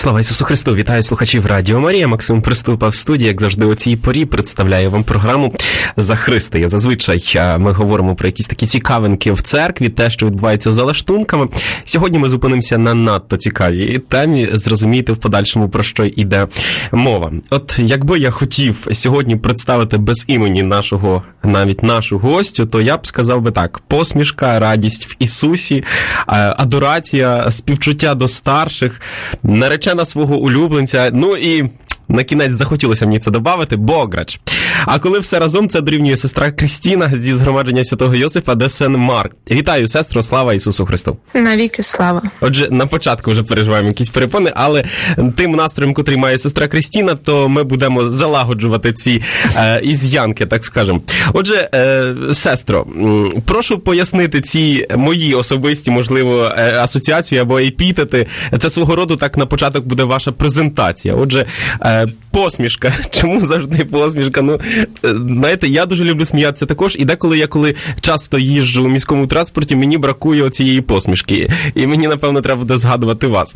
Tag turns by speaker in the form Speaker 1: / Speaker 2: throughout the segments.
Speaker 1: Слава Ісусу Христу! Вітаю слухачів Радіо Марія. Максим Приступа в студії, як завжди, у цій порі представляю вам програму «За Христи». Зазвичай ми говоримо про якісь такі цікавинки в церкві, те, що відбувається за лаштунками. Сьогодні ми зупинимося на надто цікавій темі, зрозуміти в подальшому, про що йде мова. От якби я хотів сьогодні представити без імені навіть нашу гостю, то я б сказав би так: посмішка, радість в Ісусі, адорація, співчуття до старших, наречена свого улюбленця, ну і на кінець захотілося мені це додати, Бограч. А коли все разом, це дорівнює сестра Крістіна зі згромадження Святого Йосифа де Сен-Марк. Вітаю, сестро, слава Ісусу Христу!
Speaker 2: Навіки слава!
Speaker 1: Отже, на початку вже переживаємо якісь перепони, але тим настроєм, котрий має сестра Крістіна, то ми будемо залагоджувати ці із'янки, так скажемо. Отже, сестро, прошу пояснити ці мої особисті, можливо, асоціації або епітети. Це свого роду так на початок буде ваша презентація. Отже, посмішка. Чому завжди посмішка? Ну, знаєте, я дуже люблю сміятися також, і деколи коли часто їжджу у міському транспорті, мені бракує оцієї посмішки. І мені, напевно, треба буде згадувати вас.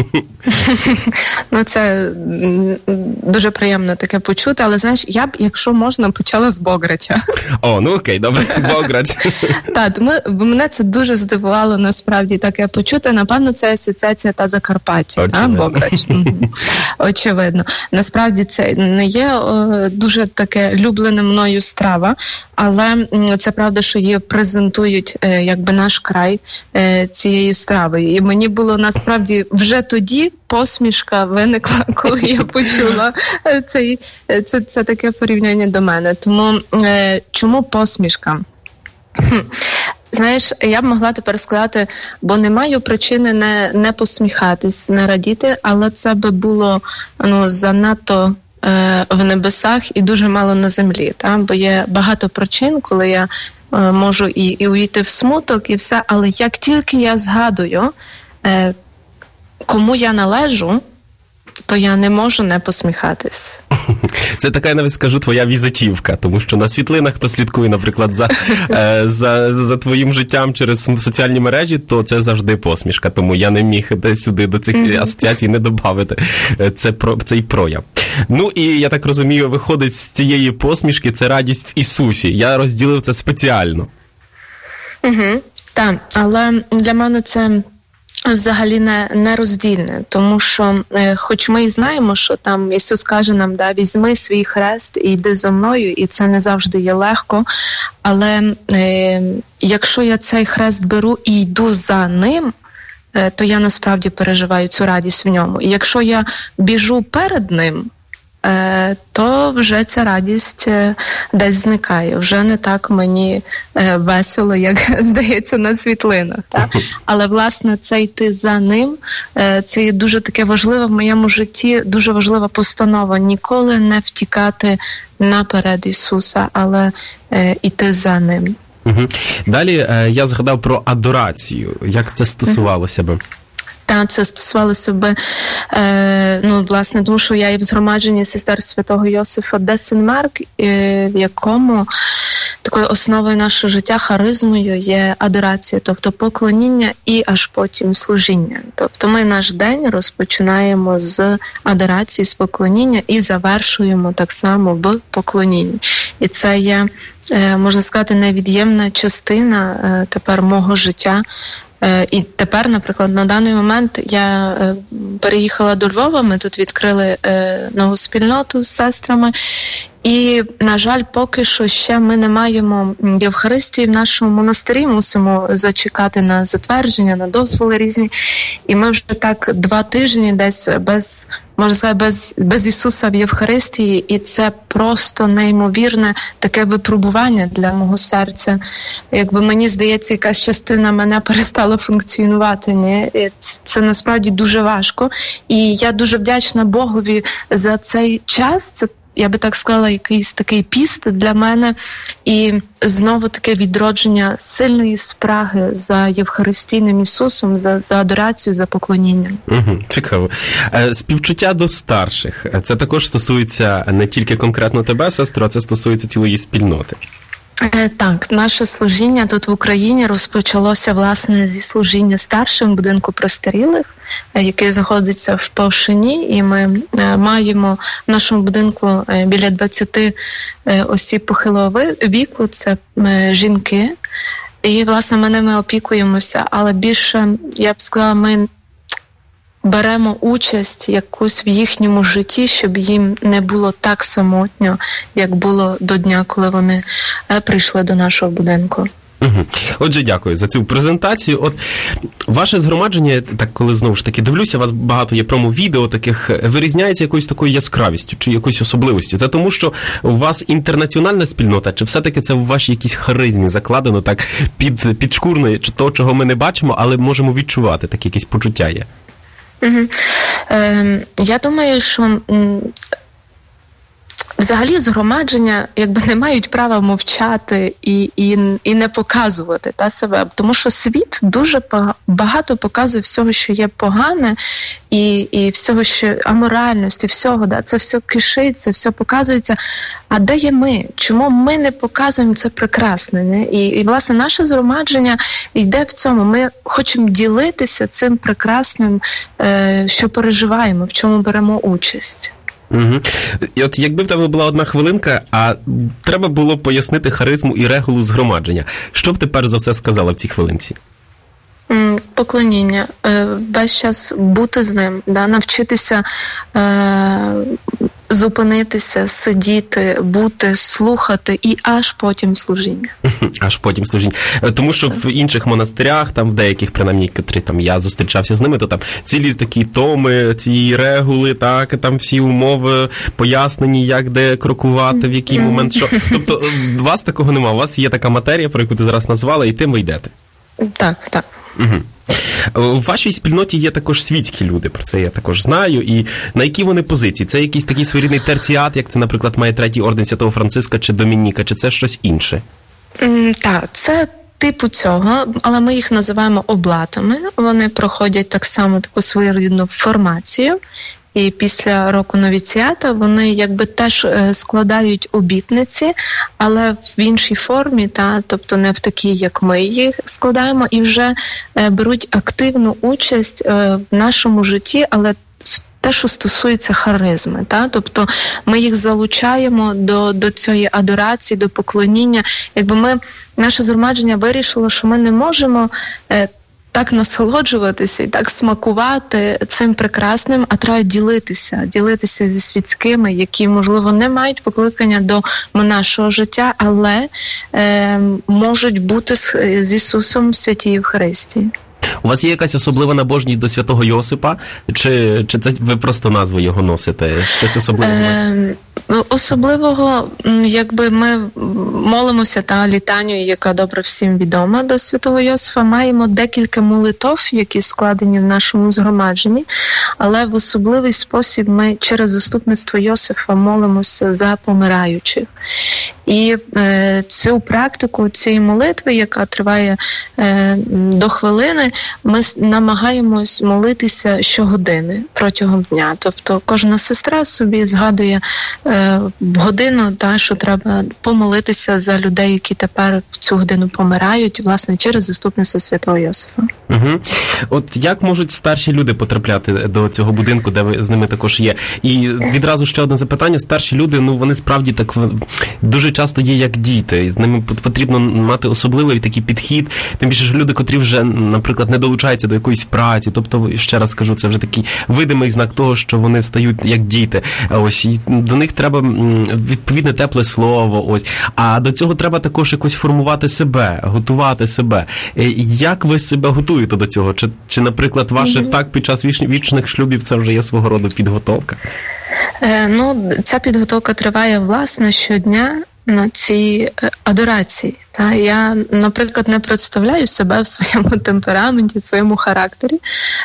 Speaker 2: Ну, це дуже приємно таке почути, але, знаєш, я б, якщо можна, почала з Бограча.
Speaker 1: О, ну окей, добре, Бограч.
Speaker 2: Так, тому мене це дуже здивувало, насправді, таке почути. Напевно, це асоціація та Закарпаття, так, Бограч. Очевидно. Насправді, це не є дуже таке улюблена мною страва, але це правда, що її презентують якби наш край цією стравою. І мені було насправді вже тоді посмішка виникла, коли я почула це таке порівняння до мене. Тому чому посмішка? Знаєш, я б могла тепер сказати, бо не маю причини не посміхатись, не радіти, але це би було занадто в небесах і дуже мало на землі. Та? Бо є багато причин, коли я можу і увійти в смуток, і все, але як тільки я згадую, кому я належу, то я не можу не посміхатись.
Speaker 1: Це така, я навіть скажу, твоя візитівка, тому що на світлинах, хто слідкує, наприклад, за твоїм життям через соціальні мережі, то це завжди посмішка, тому я не міг десь сюди до цих асоціацій не додати цей прояв. Ну і, я так розумію, виходить з цієї посмішки це радість в Ісусі. Я розділив це спеціально.
Speaker 2: Так, але для мене це взагалі не роздільне, тому що, хоч ми і знаємо, що там Ісус каже нам, візьми свій хрест і йди за мною, і це не завжди є легко, але якщо я цей хрест беру і йду за ним, то я насправді переживаю цю радість в ньому. І якщо я біжу перед ним, то вже ця радість десь зникає. Вже не так мені весело, як здається на світлинах. Так? Але, власне, це йти за ним, це є дуже таке важливе в моєму житті, дуже важлива постанова. Ніколи не втікати наперед Ісуса, але йти за ним.
Speaker 1: Далі я згадав про адорацію. Як це стосувалося би?
Speaker 2: Так, це стосувалося би, власне, тому що я є в згромадженні сестер Святого Йосифа де Сен-Марк, в якому такою основою нашого життя, харизмою є адорація, тобто поклоніння і аж потім служіння. Тобто ми наш день розпочинаємо з адорації, з поклоніння і завершуємо так само в поклонінні. І це є, можна сказати, невід'ємна частина тепер мого життя. І тепер, наприклад, на даний момент я переїхала до Львова, ми тут відкрили нову спільноту з сестрами, і, на жаль, поки що ще ми не маємо Євхаристії в нашому монастирі, мусимо зачекати на затвердження, на дозволи різні, і ми вже так 2 тижні десь без Ісуса в Євхаристії, і це просто неймовірне таке випробування для мого серця. Якби мені здається, якась частина мене перестала функціонувати. Ні? І це насправді дуже важко. І я дуже вдячна Богові за цей час. Це, я би так сказала, якийсь такий піст для мене. І знову таке відродження сильної спраги за Євхаристійним Ісусом, за адорацію, за поклонінням.
Speaker 1: Цікаво. Співчуття до старших. Це також стосується не тільки конкретно тебе, сестро, а це стосується цілої спільноти.
Speaker 2: Так, наше служіння тут в Україні розпочалося, власне, зі служіння старшим в будинку престарілих, який знаходиться в Повшині, і ми маємо в нашому будинку біля 20 осіб похилого віку, це жінки, і, власне, ми ними опікуємося, але більше, я б сказала, ми беремо участь якусь в їхньому житті, щоб їм не було так самотньо, як було до дня, коли вони прийшли до нашого будинку.
Speaker 1: Отже, дякую за цю презентацію. От ваше згромадження, так коли знову ж таки дивлюся, у вас багато є промо-відео таких, вирізняється якоюсь такою яскравістю чи якоюсь особливістю. Це тому, що у вас інтернаціональна спільнота, чи все-таки це в вашій якійсь харизмі закладено так підшкурно, чи того, чого ми не бачимо, але можемо відчувати, такі якісь почуття є?
Speaker 2: Я думаю, що взагалі згромадження якби не мають права мовчати і не показувати себе, тому що світ дуже багато показує всього, що є погане, і всього, що аморальності, всього, це все кишить, це все показується. А де є ми? Чому ми не показуємо це прекрасне? Не? І власне, наше згромадження йде в цьому. Ми хочемо ділитися цим прекрасним, що переживаємо, в чому беремо участь.
Speaker 1: Угу. І от якби в тебе була одна хвилинка, а треба було пояснити харизму і регулу згромадження, що б ти перш за все сказала в цій хвилинці?
Speaker 2: Поклоніння. Весь час бути з ним, навчитися зупинитися, сидіти, бути, слухати і аж потім служіння.
Speaker 1: Аж потім служіння. Тому що в інших монастирях, там в деяких, принаймні, котрі там я зустрічався з ними, то там цілі такі томи, ці регули, так, там всі умови пояснені, як де крокувати, в який момент що. Тобто у вас такого нема, у вас є така матерія, про яку ти зараз назвала, і тим ви йдете.
Speaker 2: Так.
Speaker 1: Угу. У вашій спільноті є також світські люди, про це я також знаю, і на які вони позиції? Це якийсь такий своєрідний терціат, як це, наприклад, має Третій орден Святого Франциска чи Домініка, чи це щось інше?
Speaker 2: Так, це типу цього, але ми їх називаємо облатами. Вони проходять так само таку своєрідну формацію. І після року новіціата вони якби теж складають обітниці, але в іншій формі, тобто не в такій, як ми їх складаємо, і вже беруть активну участь в нашому житті, але те, що стосується харизми. Тобто ми їх залучаємо до цієї адорації, до поклоніння. Якби наше згромадження вирішило, що ми не можемо так насолоджуватися і так смакувати цим прекрасним, а треба ділитися зі світськими, які, можливо, не мають покликання до нашого життя, але можуть бути з Ісусом в святій Євхаристії.
Speaker 1: У вас є якась особлива набожність до святого Йосипа? Чи це ви просто назву його носите? Щось особливе?
Speaker 2: Особливого, якби ми молимося літанію, яка добре всім відома до святого Йосифа. Маємо декілька молитов, які складені в нашому згромадженні, але в особливий спосіб ми через заступництво Йосифа молимося за помираючих. І цю практику цієї молитви, яка триває до хвилини, ми намагаємось молитися щогодини протягом дня. Тобто кожна сестра собі згадує годину, що треба помолитися за людей, які тепер в цю годину помирають, власне, через заступництво святого Йосифа.
Speaker 1: Угу. От як можуть старші люди потрапляти до цього будинку, де ви з ними також є? І відразу ще одне запитання. Старші люди, вони справді так дуже часто є як діти. З ними потрібно мати особливий такий підхід. Тим більше, що люди, котрі вже, наприклад, не долучаються до якоїсь праці. Тобто, ще раз скажу, це вже такий видимий знак того, що вони стають як діти. Ось, і до них треба відповідне тепле слово. Ось. А до цього треба також якось формувати себе, готувати себе. Як ви себе готуєте до цього? Чи наприклад, ваше так під час вічних шлюбів це вже є свого роду підготовка?
Speaker 2: Ця підготовка триває, власне, щодня на цій адорації. Я, наприклад, не представляю себе в своєму темпераменті, в своєму характері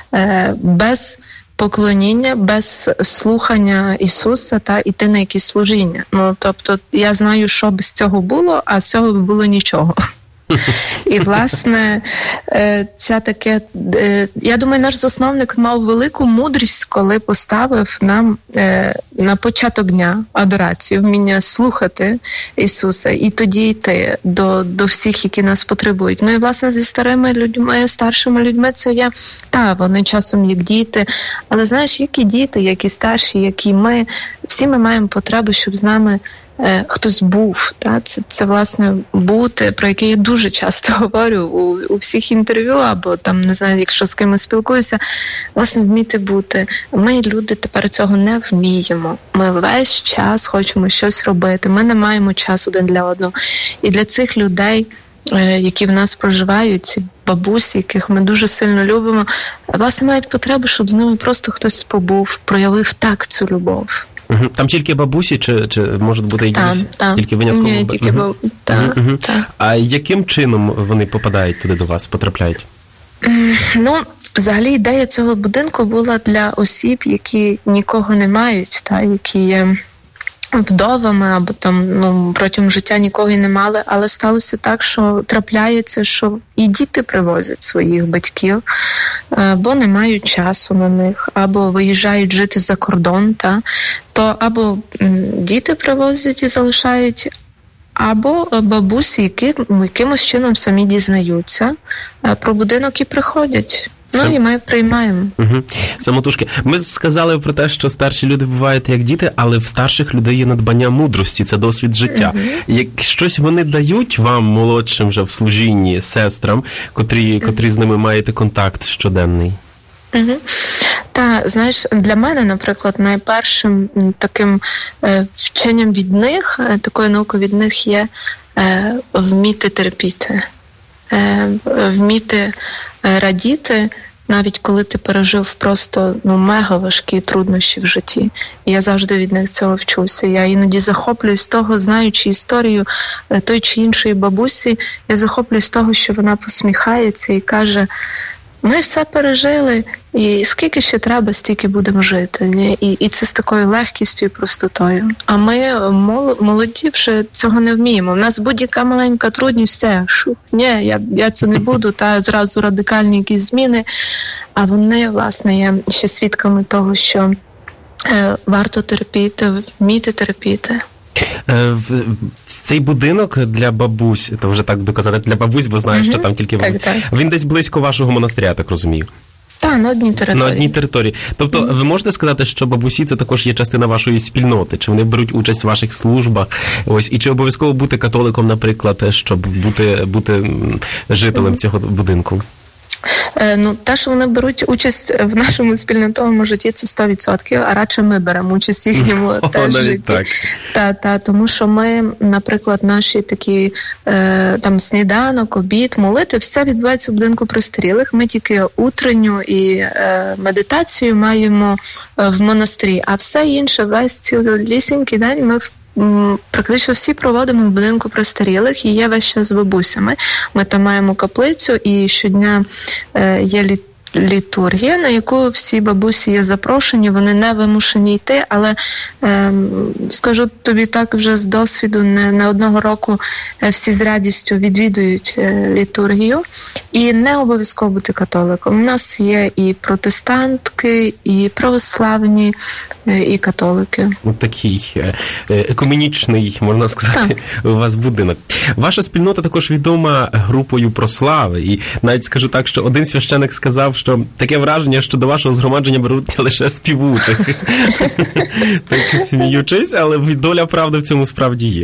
Speaker 2: без поклоніння, без слухання Ісуса іти на якісь служіння. Тобто я знаю, що без цього було, а з цього би було нічого. І, власне, це таке... Я думаю, наш засновник мав велику мудрість, коли поставив нам на початок дня адорацію, вміння слухати Ісуса і тоді йти до всіх, які нас потребують. Ну і, власне, зі старими людьми, старшими людьми це є, вони часом як діти, але, знаєш, як і діти, як і старші, як і ми, всі ми маємо потребу, щоб з нами хтось був. Це, власне, бути, про яке я дуже часто говорю у всіх інтерв'ю, або там, не знаю, якщо з кимось спілкуюся, власне, вміти бути. Ми, люди, тепер цього не вміємо. Ми весь час хочемо щось робити. Ми не маємо часу один для одного. І для цих людей, які в нас проживають, ці бабусі, яких ми дуже сильно любимо, власне, мають потребу, щоб з ними просто хтось побув, проявив так цю любов.
Speaker 1: Там тільки бабусі, чи можуть бути і дідусі? Тільки винятково?
Speaker 2: Ні, тільки бабусі.
Speaker 1: А яким чином вони попадають туди до вас, потрапляють?
Speaker 2: Ну, взагалі ідея цього будинку була для осіб, які нікого не мають, які є вдовами або там протягом життя нікого і не мали, але сталося так, що трапляється, що і діти привозять своїх батьків, бо не мають часу на них, або виїжджають жити за кордон, то або діти привозять і залишають, або бабусі, які якимось чином самі дізнаються про будинок і приходять. І ми приймаємо.
Speaker 1: Самотужки. Ми сказали про те, що старші люди бувають як діти, але в старших людей є надбання мудрості, це досвід життя. Як щось вони дають вам, молодшим вже в служінні, сестрам, котрі з ними маєте контакт щоденний?
Speaker 2: Знаєш, для мене, наприклад, найпершим таким вченням від них, такою наукою від них є вміти терпіти, вміти радіти, навіть коли ти пережив просто мега важкі труднощі в житті. І я завжди від них цього вчуся. Я іноді захоплююсь того, знаючи історію той чи іншої бабусі, я захоплююсь того, що вона посміхається і каже: ми все пережили, і скільки ще треба, стільки будемо жити. І це з такою легкістю і простотою. А ми, молоді, вже цього не вміємо. У нас будь-яка маленька трудність, все, я це не буду, зразу радикальні якісь зміни. А вони, власне, є ще свідками того, що варто терпіти, вміти терпіти.
Speaker 1: Цей будинок для бабусь, то вже так доказати, для бабусь, бо знаєш, що там тільки бабусь. Він десь близько вашого монастиря, я так розумію.
Speaker 2: На одній території.
Speaker 1: На одній території. Тобто ви можете сказати, що бабусі це також є частина вашої спільноти? Чи вони беруть участь в ваших службах? І чи обов'язково бути католиком, наприклад, щоб бути жителем цього будинку?
Speaker 2: Те, що вони беруть участь в нашому спільнотовому житті, це 100%, а радше ми беремо участь в їхньому теж житті. Тому що ми, наприклад, наші такі сніданок, обід, молитви, все відбувається в будинку престарілих. Ми тільки утренню і медитацію маємо в монастирі, а все інше, весь цілісінький день ми практично всі проводимо в будинку престарілих і є весь час з бабусями. Ми там маємо каплицю і щодня є літургія, на яку всі бабусі є запрошені, вони не вимушені йти, але скажу тобі так вже з досвіду, не одного року всі з радістю відвідують літургію, і не обов'язково бути католиком. У нас є і протестантки, і православні, і католики.
Speaker 1: Такий екуменічний, можна сказати, у вас будинок. Ваша спільнота також відома групою прослави, і навіть скажу так, що один священик сказав, що таке враження, що до вашого згромадження беруть лише співучих. Так сміючись, але доля правди в цьому справді є.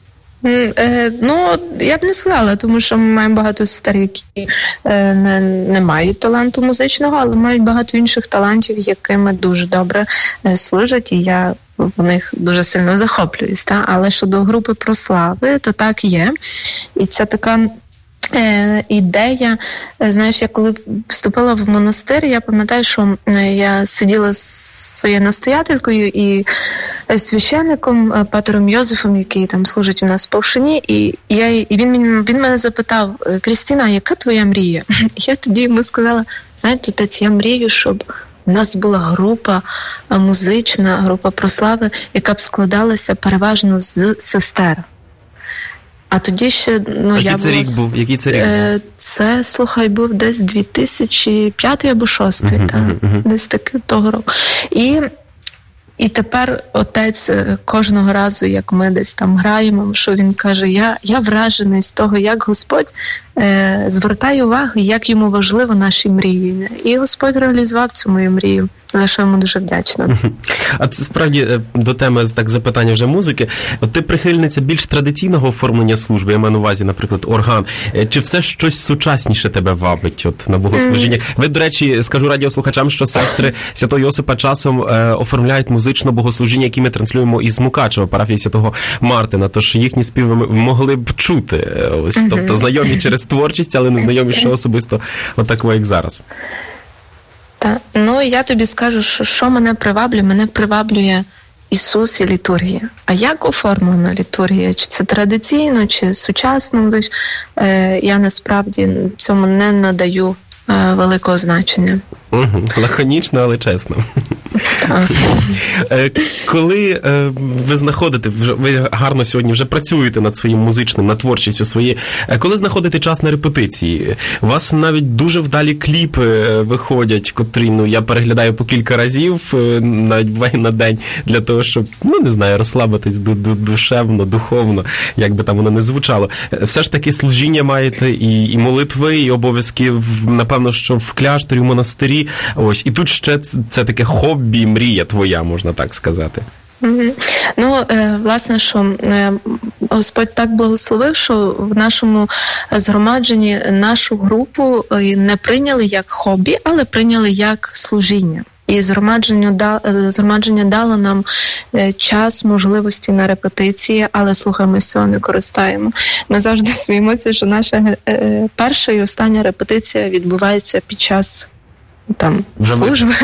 Speaker 2: Я б не сказала, тому що ми маємо багато сестер, які не мають таланту музичного, але мають багато інших талантів, якими дуже добре служать, і я в них дуже сильно захоплююсь. Але щодо групи прослави, то так є. І це така ідея, знаєш, я коли вступила в монастир, я пам'ятаю, що я сиділа з своєю настоятелькою і священником Патером Йозефом, який там служить у нас в Повшині, і він мене запитав: Крістіна, яка твоя мрія? Я тоді йому сказала: знаєте, отець, я мрію, щоб у нас була група музична, група прослави, яка б складалася переважно з сестер. А тоді ще,
Speaker 1: Який це рік був?
Speaker 2: Це, слухай, був десь 2005 або 2006, десь таки того року. І тепер отець кожного разу, як ми десь там граємо, що він каже, я вражений з того, як Господь звертає увагу, як йому важливо наші мрії. І Господь реалізував цю мою мрію, за що йому дуже вдячна.
Speaker 1: А це справді до теми так запитання вже музики. От ти прихильниця більш традиційного оформлення служби, я маю на увазі, наприклад, орган. Чи все щось сучасніше тебе вабить от, на богослужіння? Ви, до речі, скажу радіослухачам, що сестри Святого Йосипа часом оформляють музичне богослужіння, які ми транслюємо із Мукачева, парафії Святого Мартина, тож їхні співи ми могли б чути. Ось, тобто знайомі через творчість, але не знайомі ще особисто отакого, як зараз.
Speaker 2: Так. Я тобі скажу, що мене приваблює. Мене приваблює Ісус і літургія. А як оформлена літургія? Чи це традиційно, чи сучасно? Я насправді цьому не надаю великого значення.
Speaker 1: Лаконічно, але чесно.
Speaker 2: Так.
Speaker 1: Коли ви знаходите, ви гарно сьогодні вже працюєте над своїм музичним, над творчістю своєю, коли знаходите час на репетиції, у вас навіть дуже вдалі кліпи виходять, котрі, я переглядаю по кілька разів, навіть на день, для того, щоб, не знаю, розслабитись душевно, духовно, як би там воно не звучало. Все ж таки служіння маєте і молитви, і обов'язки, напевно, що в кляшторі, в монастирі. Ось, і тут ще це таке хобі, мрія твоя, можна так сказати.
Speaker 2: Власне, що Господь так благословив, що в нашому згромадженні нашу групу не прийняли як хобі, але прийняли як служіння. І згромадження дало нам час, можливості на репетиції, але, слухай, ми з цього не користаємо. Ми завжди сміємося, що наша перша і остання репетиція відбувається під час служби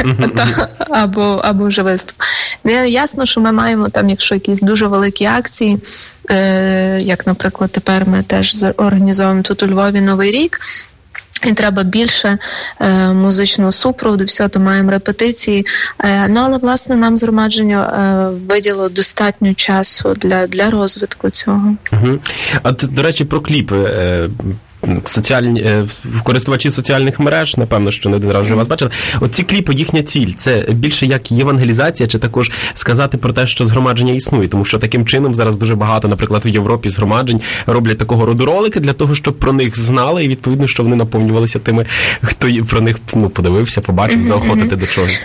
Speaker 2: або вже виступ. Ясно, що ми маємо там, якщо якісь дуже великі акції, як, наприклад, тепер ми теж організовуємо тут у Львові Новий рік, і треба більше музичного супроводу, все, то маємо репетиції. Але, власне, нам згромадження виділило достатньо часу для розвитку цього.
Speaker 1: А, до речі, про кліпи. Користувачі соціальних мереж, напевно, що не один раз вже вас бачили. От ці кліпи, їхня ціль, це більше як євангелізація, чи також сказати про те, що згромадження існує? Тому що таким чином зараз дуже багато, наприклад, в Європі згромаджень роблять такого роду ролики для того, щоб про них знали, і відповідно, що вони наповнювалися тими, хто про них подивився, побачив, заохотити до чогось.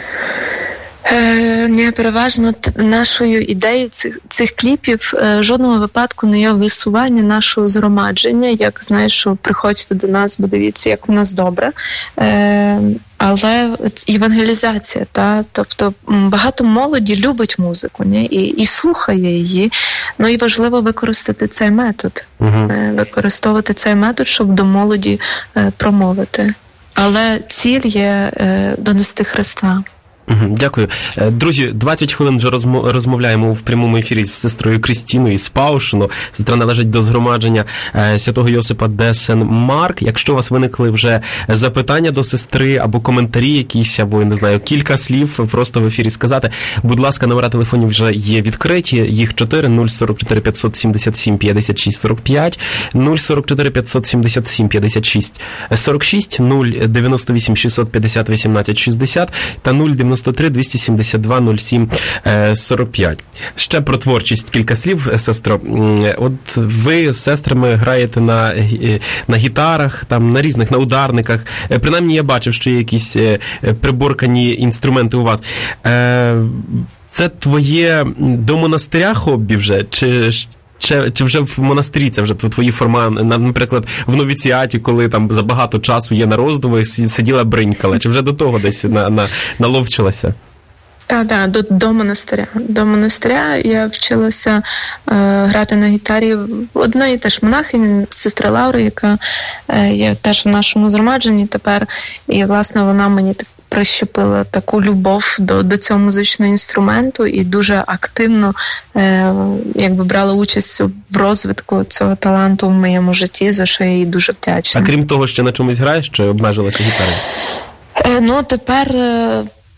Speaker 2: Переважно нашою ідеєю цих кліпів в жодному випадку не є висування нашого згромадження, як, знаєш, що приходьте до нас, бо дивіться, як у нас добре. Але євангелізація, тобто багато молоді любить музику, і слухає її, і важливо використати цей метод, використовувати цей метод, щоб до молоді промовити. Але ціль є донести Христа.
Speaker 1: Дякую. Друзі, 20 хвилин вже розмовляємо в прямому ефірі з сестрою Крістіною із Паушино. Сестра належить до згромадження Святого Йосипа де Сен-Марк. Якщо у вас виникли вже запитання до сестри або коментарі якісь, або, не знаю, кілька слів просто в ефірі сказати, будь ласка, номера телефонів вже є відкриті. Їх 4 044 577 56 45, 044 577 56 46, 098 650 18 60 та 093 272 07 45. Ще про творчість кілька слів, сестро. От ви з сестрами граєте на гітарах, там на різних, на ударниках. Принаймні я бачив, що є якісь приборкані інструменти у вас. Це твоє до монастиря хобі вже? Чи вже в монастирі це вже твої форма, наприклад, в новіціаті, коли там забагато часу є на роздуми, сиділа бринькала, чи вже до того десь наловчилася?
Speaker 2: Так, до монастиря. До монастиря я вчилася грати на гітарі одної теж монахині, сестри Лаури, яка є теж в нашому згромадженні тепер, і, власне, вона мені прищепила таку любов до цього музичного інструменту і дуже активно брала участь в розвитку цього таланту в моєму житті, за що я їй дуже вдячна.
Speaker 1: А крім того, ще на чомусь граєш, чи обмежилася гітарою?
Speaker 2: Тепер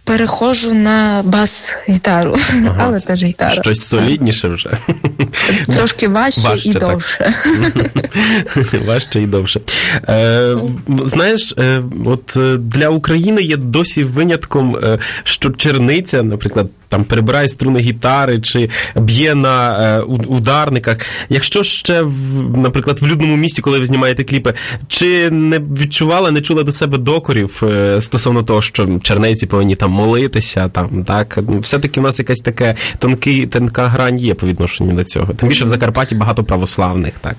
Speaker 2: переходжу на бас-гітару, але теж гітара.
Speaker 1: Щось солідніше вже.
Speaker 2: Трошки важче і довше.
Speaker 1: Важче і довше. Знаєш, от для України є досі винятком, що черниця, наприклад, там перебирає струни гітари чи б'є на ударниках. Якщо ще, наприклад, в людному місті, коли ви знімаєте кліпи, чи не відчувала, не чула до себе докорів стосовно того, що чернейці повинні там молитися, там, так? Все-таки в нас якась така тонка грань є по відношенню до цього. Тим більше в Закарпатті багато православних, так?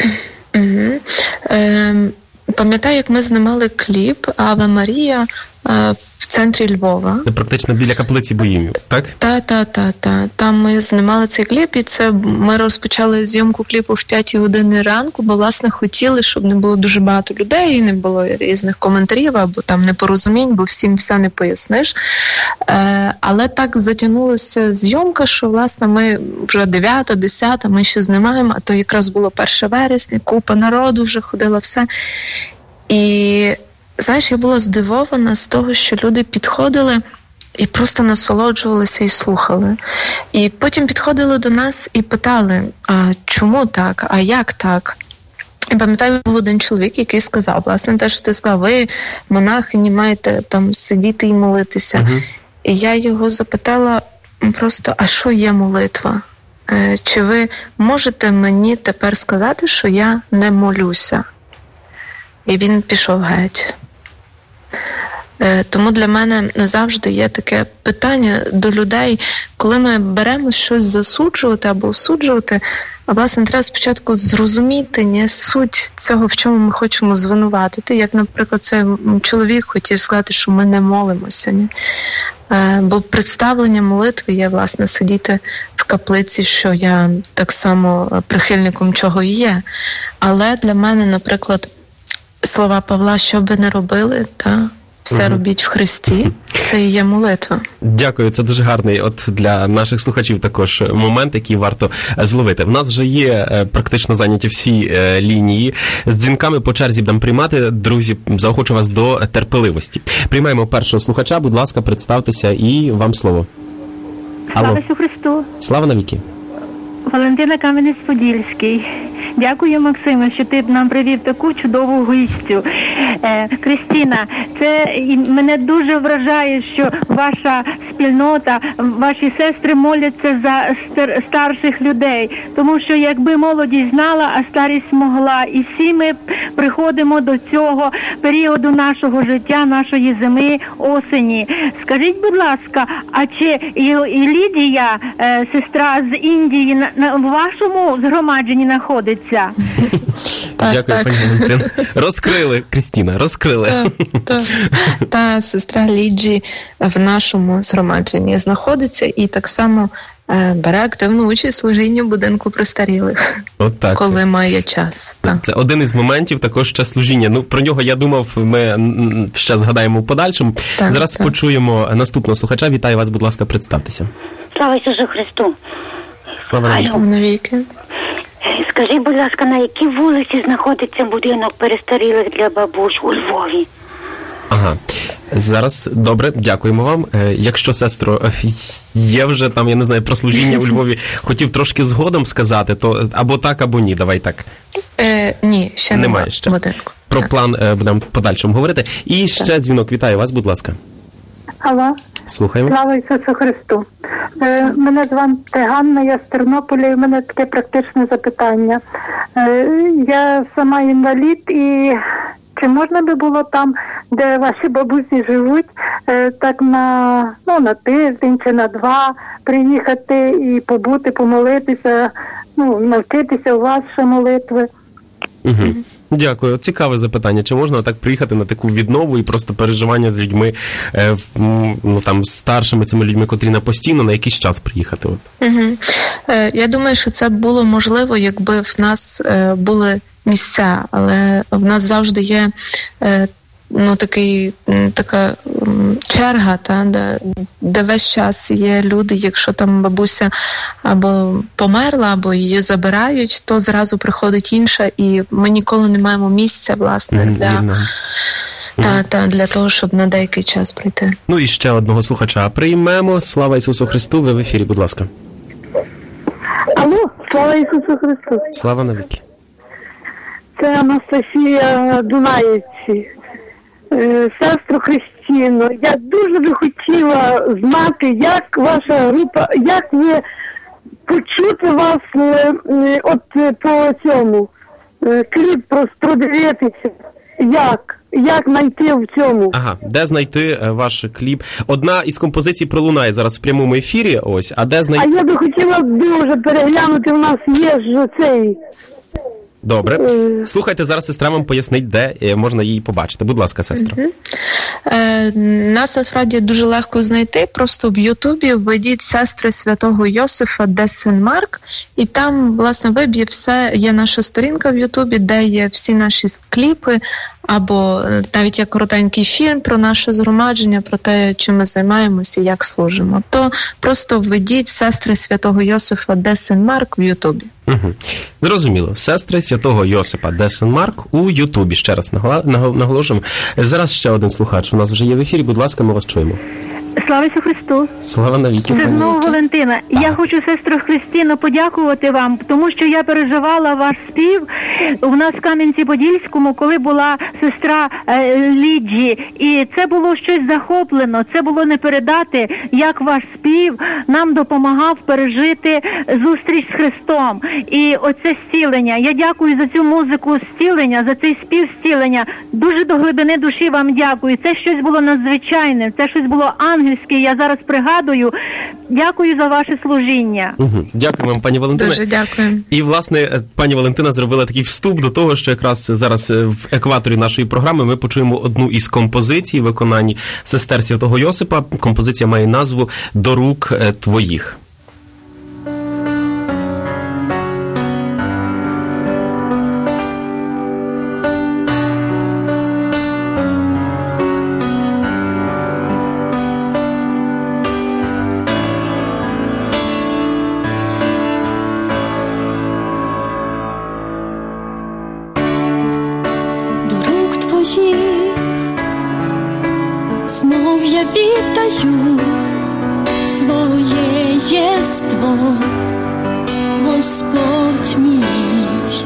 Speaker 2: Пам'ятаю, як ми знімали кліп «Аве Марія» в центрі Львова.
Speaker 1: Це практично біля каплиці Боїмів, так?
Speaker 2: Так. Там ми знімали цей кліп, і ми розпочали зйомку кліпу в 5 години ранку, бо, власне, хотіли, щоб не було дуже багато людей, і не було різних коментарів, або там непорозумінь, бо всім все не поясниш. Але так затягнулася зйомка, що, власне, ми вже 9, 10, ми ще знімаємо, а то якраз було 1 вересня, купа народу вже ходила, все. І знаєш, я була здивована з того, що люди підходили і просто насолоджувалися і слухали. І потім підходили до нас і питали, а чому так, а як так? І пам'ятаю, був один чоловік, який сказав, власне, те, що ти сказав, ви, монахині, маєте там сидіти і молитися. І я його запитала просто, а що є молитва? Чи ви можете мені тепер сказати, що я не молюся? І він пішов геть. Тому для мене завжди є таке питання до людей, коли ми беремо щось засуджувати або осуджувати, а власне треба спочатку зрозуміти суть цього, в чому ми хочемо звинуватити. Як, наприклад, цей чоловік хотів сказати, що ми не молимося. Ні? Бо представлення молитви є, власне, сидіти в каплиці, що я так само прихильником чого і є. Але для мене, наприклад, слова Павла, що би не робили, все робіть в Христі, це і є молитва.
Speaker 1: Дякую, це дуже гарний для наших слухачів також момент, який варто зловити. В нас вже є практично зайняті всі лінії. З дзвінками по черзі будемо приймати. Друзі, заохочу вас до терпеливості. Приймаємо першого слухача, будь ласка, представтеся і вам слово.
Speaker 3: Слава Христу!
Speaker 1: Слава навіки!
Speaker 3: Валентина Кам'янець-Подільський. Дякую, Максиме, що ти нам привів таку чудову гостю. Крістіна, це мене дуже вражає, що ваша спільнота, ваші сестри моляться за старших людей. Тому що якби молодість знала, а старість могла. І всі ми приходимо до цього періоду нашого життя, нашої зими, осені. Скажіть, будь ласка, а чи і Лідія, сестра з Індії, в вашому згромадженні знаходиться?
Speaker 1: Дякую, пані Валентин. Розкрили, Крістіна, розкрили.
Speaker 2: Та сестра Ліджі в нашому згромадженні знаходиться і так само бере активну участь в служінні в будинку престарілих, коли має час.
Speaker 1: Це один із моментів також ще служіння. Про нього, я думав, ми ще згадаємо в подальшому. Зараз почуємо наступного слухача. Вітаю вас, будь ласка, представтеся.
Speaker 3: Слава Ісусу Христу!
Speaker 1: Слава
Speaker 2: навіки!
Speaker 3: Скажіть, будь ласка, на якій вулиці знаходиться будинок перестарілих для бабусь у Львові?
Speaker 1: Ага. Зараз, добре, дякуємо вам. Якщо, сестро, є вже там, я не знаю, про служіння у Львові, хотів трошки згодом сказати, то або так, або ні, давай так.
Speaker 2: Ні, ще немає
Speaker 1: ще.
Speaker 2: Будинку.
Speaker 1: Про план будемо подальшому говорити. І ще дзвінок. Вітаю вас, будь ласка.
Speaker 4: Алло.
Speaker 1: Слухаємо.
Speaker 4: Слава Ісусу Христу. Мене звати Ганна, я з Тернополя, і в мене таке практичне запитання. Я сама інвалід, і чи можна би було там, де ваші бабусі живуть, так на тиждень чи на 2 приїхати і побути, помолитися, навчитися у вас ще молитви?
Speaker 1: Угу. Дякую. Цікаве запитання. Чи можна так приїхати на таку віднову і просто переживання з людьми, старшими цими людьми, котрі постійно на якийсь час приїхати?
Speaker 2: Угу. Я думаю, що це було можливо, якби в нас були місця, але в нас завжди є така черга, де весь час є люди, якщо там бабуся або померла, або її забирають, то зразу приходить інша, і ми ніколи не маємо місця, власне, Та, для того, щоб на деякий час прийти.
Speaker 1: Ну і ще одного слухача приймемо. Слава Ісусу Христу, ви в ефірі, будь ласка.
Speaker 4: Алло, слава Ісусу Христу.
Speaker 1: Слава навіки.
Speaker 4: Це Анастасія Дунаєвці. Сестру Христіну, я дуже би хотіла знати, як ваша група, як ви почути вас от по цьому кліп продивитися, як знайти в цьому.
Speaker 1: Ага, де знайти ваш кліп? Одна із композицій пролунає зараз в прямому ефірі, ось, а де знайти?
Speaker 4: А я би хотіла дуже переглянути, у нас є ж цей...
Speaker 1: Добре. Слухайте, зараз сестра вам пояснить, де можна її побачити. Будь ласка, сестра.
Speaker 2: Нас, насправді, дуже легко знайти. Просто в Ютубі введіть «Сестри святого Йосифа де Сен-Марк», і там, власне, виб'є все. Є наша сторінка в Ютубі, де є всі наші кліпи, або навіть є коротенький фільм про наше згромадження, про те, чим ми займаємося і як служимо. То просто введіть «Сестри святого Йосифа де Сен-Марк» в Ютубі.
Speaker 1: Угу. Зрозуміло. «Сестри святого Йосипа де Сен-Марк» у Ютубі. Ще раз наголошуємо. Зараз ще один слухач у нас вже є в ефірі. Будь ласка, ми вас чуємо.
Speaker 3: Слава Ісусу Христу!
Speaker 1: Слава навіки!
Speaker 3: Це знову Валентина. Я хочу, сестру Христину, подякувати вам, тому що я переживала ваш спів у нас в Кам'янці-Подільському, коли була сестра Ліджі. І це було щось захоплено, це було не передати, як ваш спів нам допомагав пережити зустріч з Христом. І оце зцілення. Я дякую за цю музику зцілення, за цей спів зцілення. Дуже до глибини душі вам дякую. Це щось було надзвичайне, це щось було ангельське, я зараз пригадую. Дякую за ваше служіння.
Speaker 1: Дякую вам, пані Валентина.
Speaker 2: Дуже дякую.
Speaker 1: І, власне, пані Валентина зробила такий вступ до того, що якраз зараз в екваторі нашої програми ми почуємо одну із композицій в виконанні сестер святого Йосипа. Композиція має назву «До рук твоїх».
Speaker 5: Знов я віддаю своє єство, Господь мій,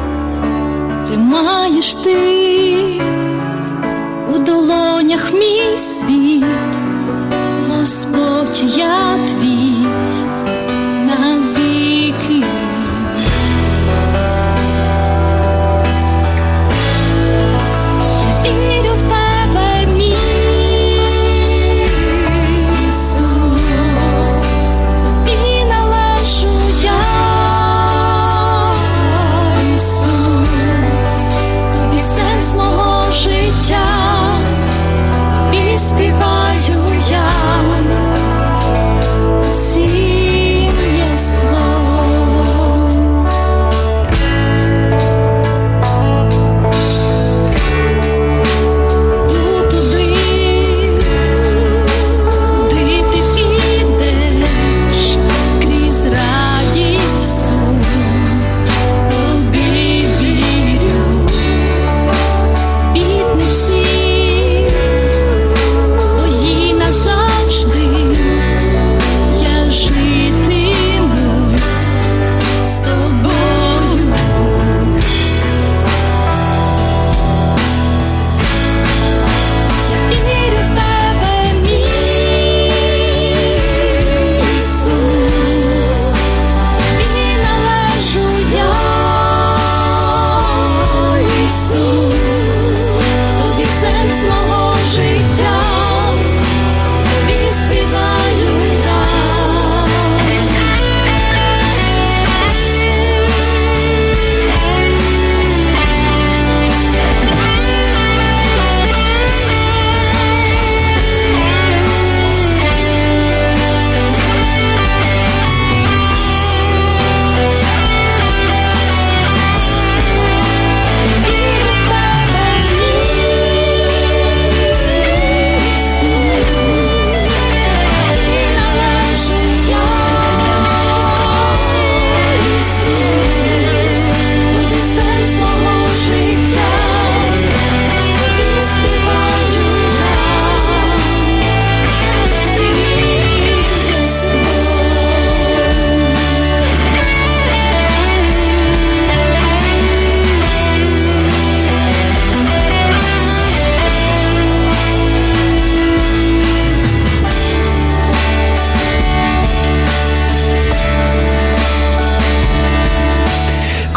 Speaker 5: тримаєш ти у долонях мій світ, Господь, я твій навіки. Співаю я.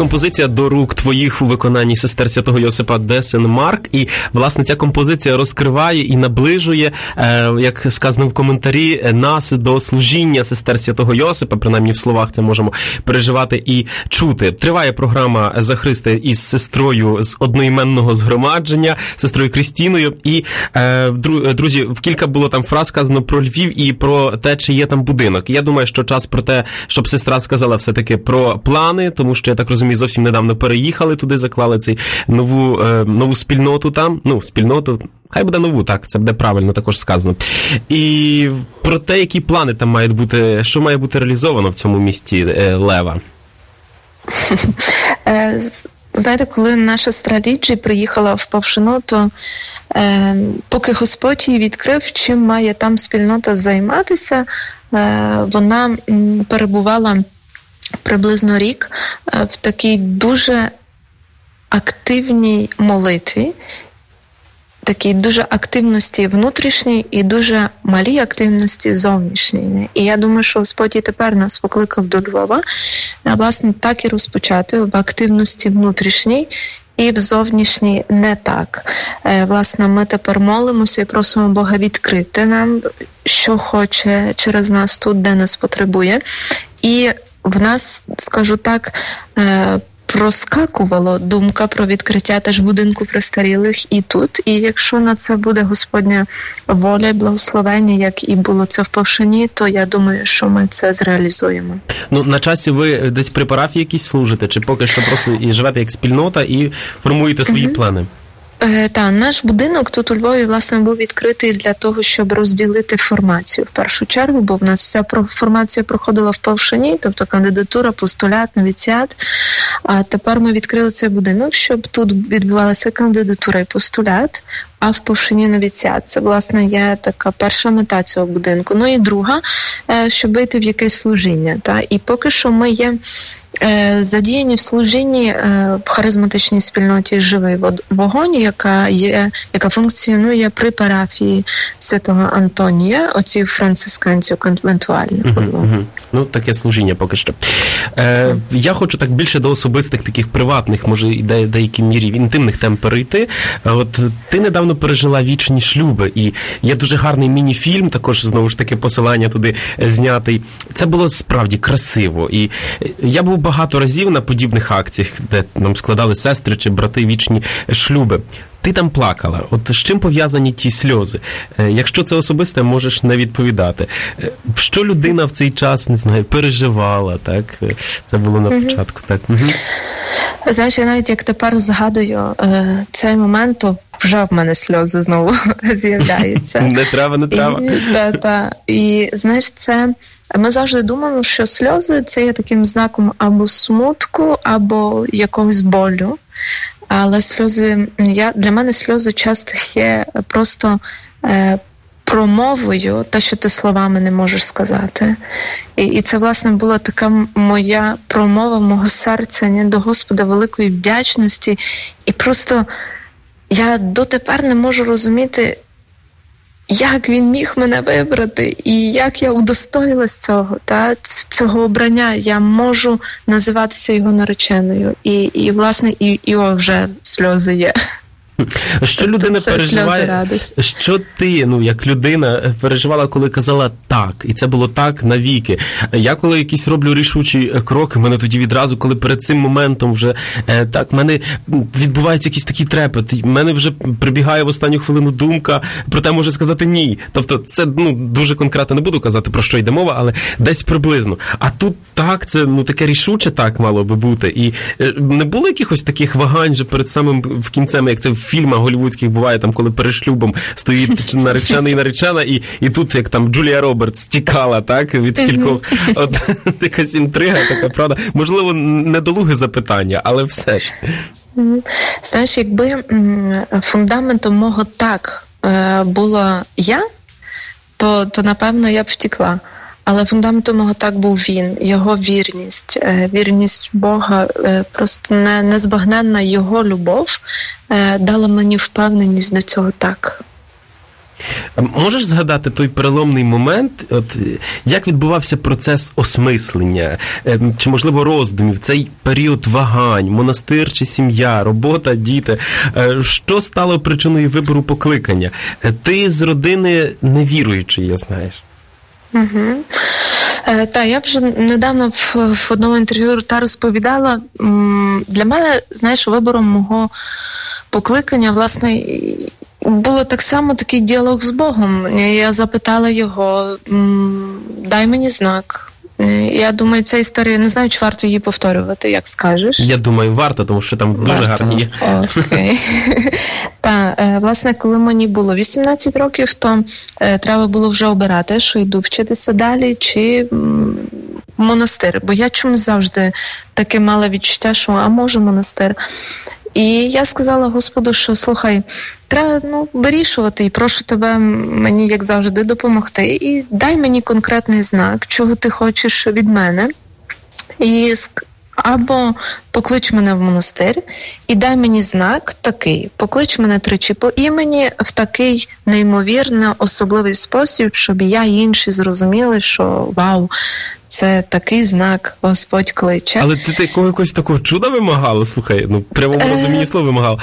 Speaker 1: композиція «До рук твоїх» у виконанні сестер Святого Йосипа Десен-Марк. І, власне, ця композиція розкриває і наближує, як сказано в коментарі, нас до служіння сестер Святого Йосипа. Принаймні в словах це можемо переживати і чути. Триває програма «За Христа» із сестрою з одноіменного згромадження, сестрою Крістіною. І, друзі, в кілька було там фраз сказано про Львів і про те, чи є там будинок. Я думаю, що час про те, щоб сестра сказала все-таки про плани, тому що, я так розумію, зовсім недавно переїхали туди, заклали цей нову спільноту там. Ну, спільноту, хай буде нову, так, це буде правильно також сказано. І про те, які плани там мають бути, що має бути реалізовано в цьому місті Лева.
Speaker 2: Знаєте, коли наша сестра Ліджі приїхала в Павшино, то поки Господь їй відкрив, чим має там спільнота займатися, вона перебувала приблизно рік в такій дуже активній молитві, такій дуже активності внутрішній і дуже малій активності зовнішній. І я думаю, що Господь і тепер нас покликав до Львова, власне, так і розпочати в активності внутрішній і в зовнішній не так. Власне, ми тепер молимося і просимо Бога відкрити нам, що хоче через нас тут, де нас потребує. І в нас, скажу так, проскакувала думка про відкриття теж будинку престарілих і тут. І якщо на це буде Господня воля і благословення, як і було це в Павшині, то я думаю, що ми це зреалізуємо.
Speaker 1: Ну, на часі ви десь при парафії якісь служите? Чи поки що просто і живете як спільнота і формуєте свої плани?
Speaker 2: Так, наш будинок тут у Львові, власне, був відкритий для того, щоб розділити формацію в першу чергу, бо в нас вся формація проходила в Павшині, тобто кандидатура, постулят, новіціат. А тепер ми відкрили цей будинок, щоб тут відбувалася кандидатура і постулят, а в Павшині новіціат. Це, власне, є така перша мета цього будинку. Ну і друга, щоб вийти в якесь служіння. І поки що ми є задіяні в служінні в харизматичній спільноті «Живий вогонь», яка функціонує при парафії святого Антонія, оці францисканців конвентуальних.
Speaker 1: Ну, таке служіння поки що. Я хочу так більше до особистих, таких приватних, може, і деякій мірі інтимних тем перейти. От ти недавно пережила вічні шлюби, і є дуже гарний міні-фільм, також, знову ж таки, посилання туди знятий. Це було справді красиво. І я був багато разів на подібних акціях, де нам складали сестри чи брати вічні шлюби. Ти там плакала. От з чим пов'язані ті сльози? Якщо це особисте, можеш не відповідати. Що людина в цей час, не знаю, переживала, так? Це було на початку, так?
Speaker 2: Знаєш, я навіть як тепер згадую цей момент, то вже в мене сльози знову з'являються.
Speaker 1: Не треба.
Speaker 2: І, знаєш, це... Ми завжди думаємо, що сльози – це є таким знаком або смутку, або якогось болю. Але сльози, для мене сльози часто є просто промовою, те, що ти словами не можеш сказати. І це, власне, була така моя промова мого серця до Господа, великої вдячності. І просто я дотепер не можу розуміти, як він міг мене вибрати, і як я удостоїлась цього обрання. Я можу називатися його нареченою. І власне, і вже сльози є.
Speaker 1: Що людина переживає, що ти, як людина, переживала, коли казала так, і це було так навіки. Я коли якісь роблю рішучі кроки, мене тоді відразу, коли перед цим моментом вже так, в мене відбувається якийсь такий трепет, в мене вже прибігає в останню хвилину думка, проте може сказати ні. Тобто це, дуже конкретно не буду казати, про що йде мова, але десь приблизно. А тут так, це, таке рішуче так мало би бути. І не було якихось таких вагань вже перед самим кінцем, як це в фільмах голлівудських буває, там, коли перед шлюбом стоїть наречений і наречена, і тут, як там Джулія Робертс тікала, так, від скількох, от якась інтрига, така, правда, можливо, недолуге запитання, але все ж.
Speaker 2: Знаєш, якби фундаментом мого так була я, то напевно, я б втекла. Але фундаментом мого так був він, його вірність Бога, просто незбагненна його любов дала мені впевненість до цього так.
Speaker 1: Можеш згадати той переломний момент, як відбувався процес осмислення, чи, можливо, роздумів, цей період вагань, монастир чи сім'я, робота, діти? Що стало причиною вибору покликання? Ти з родини невіруючої, я знаєш.
Speaker 2: Угу. Так, я вже недавно в одному інтерв'ю розповідала. Для мене, знаєш, вибором мого покликання, власне, було так само такий діалог з Богом. Я запитала його, дай мені знак. Я думаю, ця історія, не знаю, чи варто її повторювати, як скажеш.
Speaker 1: Я думаю, варто, тому що там дуже гарні є.
Speaker 2: Окей. Так, власне, коли мені було 18 років, то треба було вже обирати, що йду вчитися далі, чи монастир. Бо я чомусь завжди таке мала відчуття, що, а може монастир. І я сказала Господу, що, слухай, треба вирішувати і прошу тебе мені, як завжди, допомогти. І дай мені конкретний знак, чого ти хочеш від мене. І або поклич мене в монастир і дай мені знак такий. Поклич мене тричі по імені в такий неймовірно особливий спосіб, щоб я і інші зрозуміли, що вау, це такий знак, Господь кличе.
Speaker 1: Але ти якогось такого чуда вимагала? Слухай, прямому розумінні слова вимагала.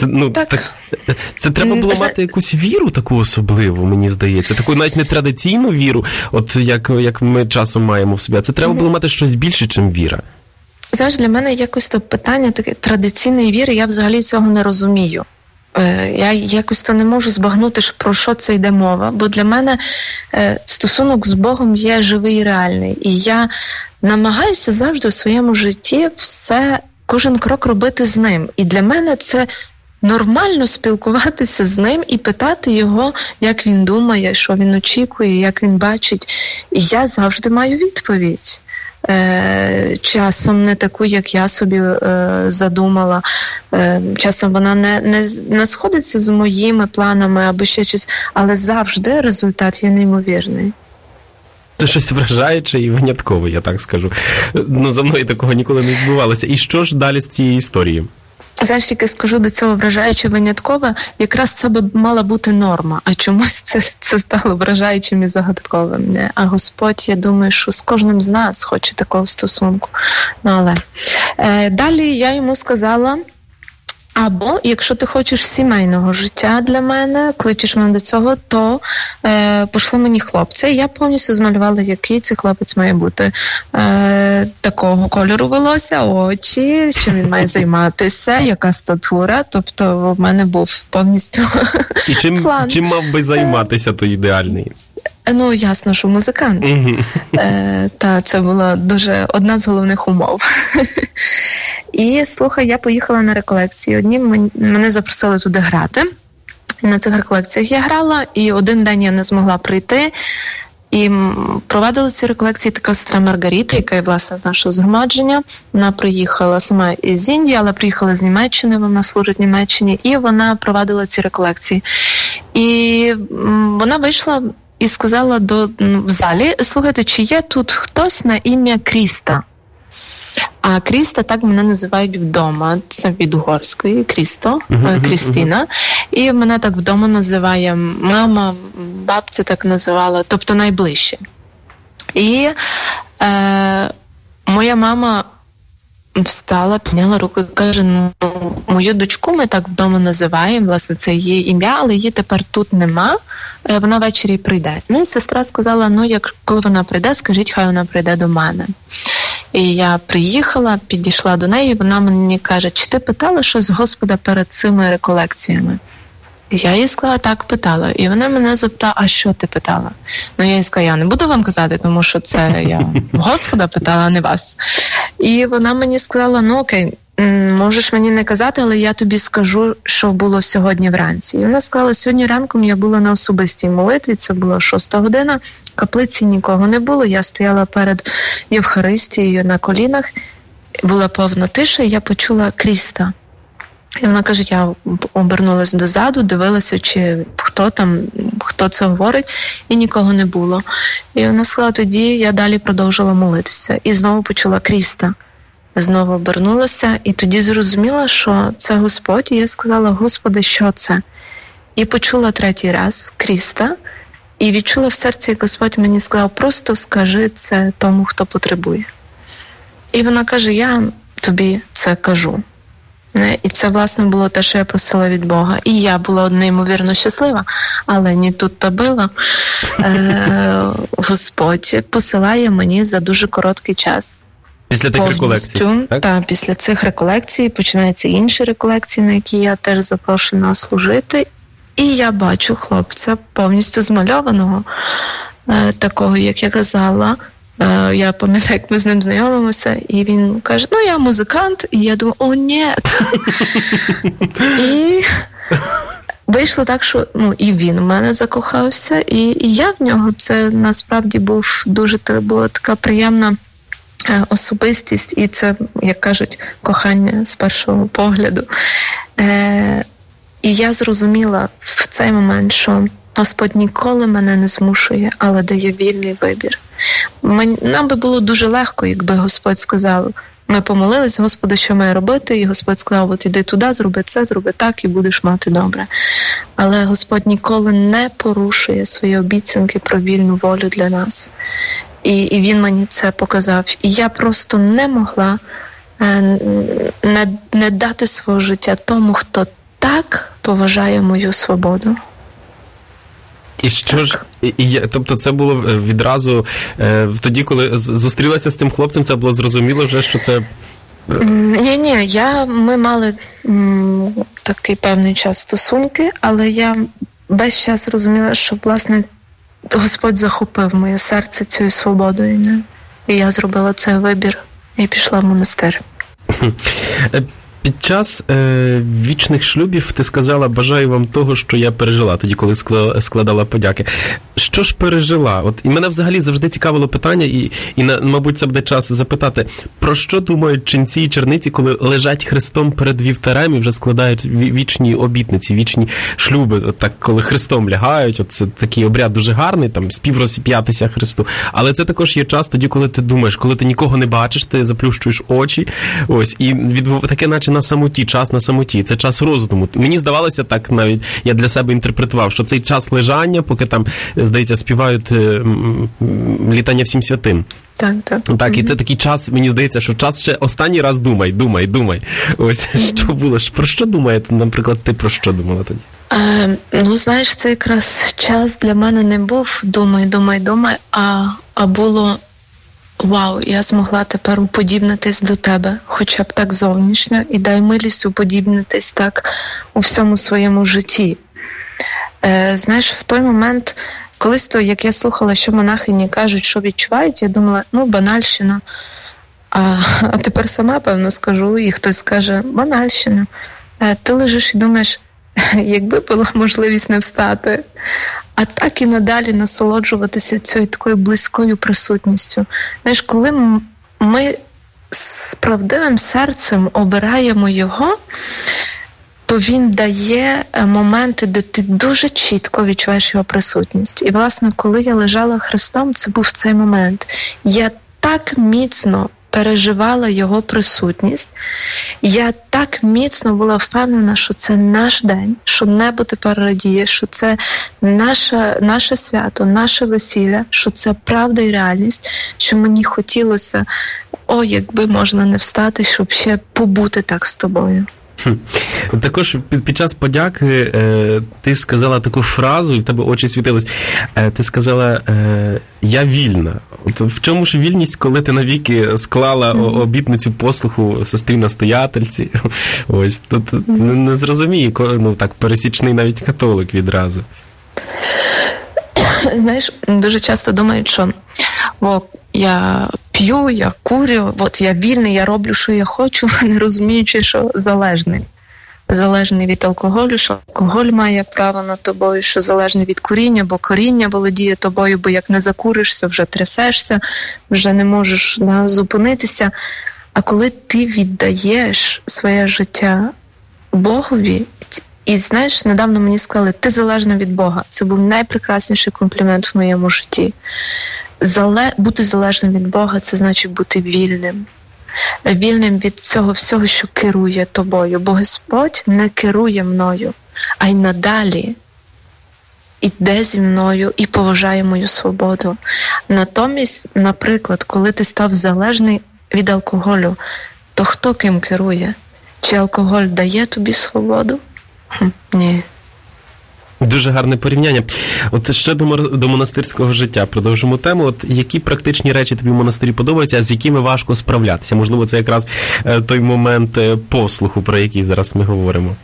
Speaker 1: Це треба було мати якусь віру таку особливу, мені здається. Таку навіть не традиційну віру, от як ми часом маємо в собі. А це треба було мати щось більше, чим віра.
Speaker 2: Знаєш, для мене якось то питання таке традиційної віри, я взагалі цього не розумію. Я якось то не можу збагнути, про що це йде мова, бо для мене стосунок з Богом є живий і реальний. І я намагаюся завжди в своєму житті кожен крок робити з ним. І для мене це нормально спілкуватися з ним і питати його, як він думає, що він очікує, як він бачить. І я завжди маю відповідь. Часом не таку, як я собі задумала. Часом вона не сходиться з моїми планами або ще щось, але завжди результат є неймовірний.
Speaker 1: Це щось вражаюче і виняткове, я так скажу. За мною такого ніколи не відбувалося. І що ж далі з цією історією?
Speaker 2: Знаєш, тільки скажу до цього вражаюче виняткове, якраз це би мала бути норма, а чомусь це стало вражаючим і загадковим. А Господь, я думаю, що з кожним з нас хоче такого стосунку. Але далі я йому сказала, або, якщо ти хочеш сімейного життя для мене, кличеш мене до цього, то пошли мені хлопця. І я повністю змалювала, який цей хлопець має бути. Такого кольору волосся, очі, чим він має займатися, яка статура. Тобто в мене був повністю план.
Speaker 1: Чим мав би займатися той ідеальний?
Speaker 2: Ясно, що музикант. Та це була дуже одна з головних умов. І, слухай, я поїхала на реколекції. Одні мене запросили туди грати. На цих реколекціях я грала, і один день я не змогла прийти. І провадила ці реколекції така сестра Маргарита, яка є, власне, з нашого згромадження. Вона приїхала сама з Індії, але приїхала з Німеччини, вона служить в Німеччині, і вона провадила ці реколекції. І вона вийшла і сказала в залі, слухайте, чи є тут хтось на ім'я Кріста? А Кріста, так мене називають вдома. Це від угорської Крісто, Крістіна. І мене так вдома називає мама, бабця так називала, тобто найближче. І моя мама встала, підняла руку і каже, мою дочку ми так вдома називаємо, власне, це її ім'я, але її тепер тут нема, вона ввечері прийде. І сестра сказала, коли вона прийде, скажіть, хай вона прийде до мене. І я приїхала, підійшла до неї, вона мені каже, чи ти питала щось Господа перед цими реколекціями? І я їй сказала, так, питала. І вона мене запитала, а що ти питала? Я їй сказала, я не буду вам казати, тому що це я Господа питала, а не вас. І вона мені сказала, окей, можеш мені не казати, але я тобі скажу, що було сьогодні вранці. І вона сказала, сьогодні ранком я була на особистій молитві, це була 6 година, в каплиці нікого не було, я стояла перед Євхаристією на колінах, була повна тиша, і я почула Кріста. І вона каже, я обернулася дозаду, дивилася, чи хто це говорить, і нікого не було. І вона сказала, тоді я далі продовжила молитися. І знову почула Кріста. Знову обернулася, і тоді зрозуміла, що це Господь. І я сказала, Господи, що це? і почула 3-й раз Кріста, і відчула в серці, як Господь мені сказав, просто скажи це тому, хто потребує. І вона каже, я тобі це кажу. І це, власне, було те, що я просила від Бога. І я була неймовірно щаслива, але ні тут та била. Господь посилає мені за дуже короткий час.
Speaker 1: Після тих реколекцій, так?
Speaker 2: Так, після цих реколекцій починаються інші реколекції, на які я теж запрошена служити. І я бачу хлопця повністю змальованого, такого, як я казала. Я пам'ятаю, як ми з ним знайомимося, і він каже, я музикант, і я думаю, о, ні. І вийшло так, що і він в мене закохався, і я в нього. Це насправді була така приємна особистість, і це, як кажуть, кохання з першого погляду. І я зрозуміла в цей момент, що Господь ніколи мене не змушує, але дає вільний вибір. Нам би було дуже легко, якби Господь сказав, ми помолились, Господи, що має робити, і Господь сказав, от іди туди, зроби це, зроби так, і будеш мати добре. Але Господь ніколи не порушує свої обіцянки про вільну волю для нас. І Він мені це показав. І я просто не могла не дати свого життя тому, хто так поважає мою свободу.
Speaker 1: І що ж, тобто це було відразу, тоді, коли зустрілася з тим хлопцем, це було зрозуміло вже, що це...
Speaker 2: Ні, ми мали такий певний час стосунки, але я весь час розуміла, що, власне, Господь захопив моє серце цією свободою. І я зробила цей вибір і пішла в монастир.
Speaker 1: Під час вічних шлюбів ти сказала, бажаю вам того, що я пережила, тоді, коли складала подяки. Що ж пережила? От, і мене взагалі завжди цікавило питання, і мабуть, це буде час запитати, про що думають ченці і черниці, коли лежать хрестом перед вівтарем і вже складають вічні обітниці, вічні шлюби, от так, коли хрестом лягають, от це такий обряд дуже гарний, там, співрозп'ятися Христу. Але це також є час тоді, коли ти думаєш, коли ти нікого не бачиш, ти заплющуєш очі, ось, і таке, наче на самоті, час на самоті, це час роздуму. Мені здавалося так, навіть я для себе інтерпретував, що цей час лежання, поки там, здається, співають літання всім святим. Так, і це такий час, мені здається, що час ще останній раз думай. Ось, що було? Про що думаєте, наприклад, ти про що думала тоді?
Speaker 2: Знаєш, це якраз час для мене не був думай, а було вау, я змогла тепер уподібнитись до тебе, хоча б так зовнішньо, і дай милість уподібнитись так у всьому своєму житті. Знаєш, в той момент, колись то, як я слухала, що монахині кажуть, що відчувають, я думала, банальщина. А тепер сама, певно, скажу, і хтось скаже, банальщина. Ти лежиш і думаєш, якби була можливість не встати, а так і надалі насолоджуватися цією такою близькою присутністю. Знаєш, коли ми з правдивим серцем обираємо його, то він дає моменти, де ти дуже чітко відчуваєш його присутність. І, власне, коли я лежала Христом, це був цей момент. Я так міцно переживала його присутність. Я так міцно була впевнена, що це наш день, що небо тепер радіє, що це наше свято, наше весілля, що це правда і реальність, що мені хотілося, якби можна не встати, щоб ще побути так з тобою.
Speaker 1: Також під час подяки ти сказала таку фразу, і в тебе очі світились. Ти сказала, я вільна. От в чому ж вільність, коли ти навіки склала обітницю послуху сестрі-настоятельці? Ось, тут не зрозуміє, так, пересічний навіть католик відразу.
Speaker 2: Знаєш, дуже часто думають, що я п'ю, я курю, я вільний, я роблю, що я хочу, не розуміючи, що залежний від алкоголю, що алкоголь має право над тобою, що залежний від коріння, бо коріння володіє тобою, бо як не закуришся, вже трясешся, вже не можеш зупинитися. А коли ти віддаєш своє життя Богові, і знаєш, недавно мені сказали, ти залежна від Бога. Це був найпрекрасніший комплімент в моєму житті. Бути залежним від Бога – це значить бути вільним. Вільним від цього всього, що керує тобою. Бо Господь не керує мною. а й надалі іде зі мною і поважає мою свободу. Натомість, наприклад, коли ти став залежний від алкоголю, то хто ким керує? Чи алкоголь дає тобі свободу? Ні.
Speaker 1: Дуже гарне порівняння. От ще до монастирського життя продовжимо тему. От які практичні речі тобі в монастирі подобаються, а з якими важко справлятися? Можливо, це якраз той момент послуху, про який зараз ми говоримо.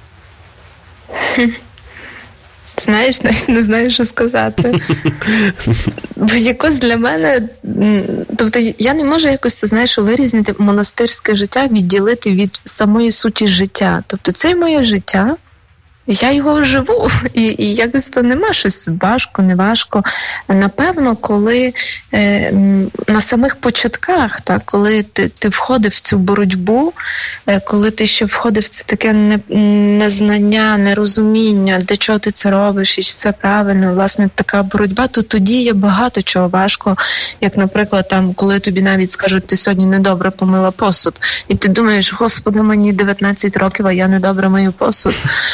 Speaker 2: Знаєш, навіть не знаю, що сказати. Бо якось для мене, тобто я не можу якось, знаєш, вирізнити монастирське життя, відділити від самої суті життя. Тобто це моє життя, я його живу, і якось то нема щось важко, не важко. Напевно, коли на самих початках, так, коли ти входив в цю боротьбу, коли ти ще входив в це таке незнання, нерозуміння, для чого ти це робиш, і чи це правильно, власне, така боротьба, то тоді є багато чого важко, як, наприклад, там, коли тобі навіть скажуть, ти сьогодні недобре помила посуд, і ти думаєш, Господи, мені 19 років, а я недобре мию посуд.